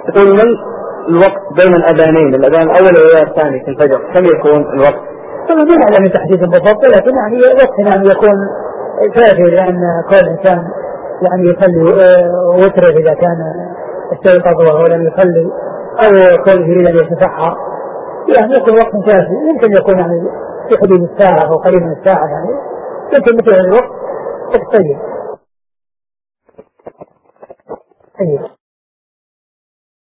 يقول من الوقت بين الأذانين، الأذان الأول والأذان الثاني في الفجر كم يكون الوقت؟ طبعا ما نعلم تحديد بالضبط، لكن يعني وقت يعني يكون كافي، لأن كل إنسان يعني يصلي وتره إذا كان استيقظ وهو لم يصلي أو كون يريد أن يتسحر يعني يكون وقت كافي. يمكن يكون يعني في حدود الساعة أو قريب من الساعة، يعني يمكن مثل الوقت طيب.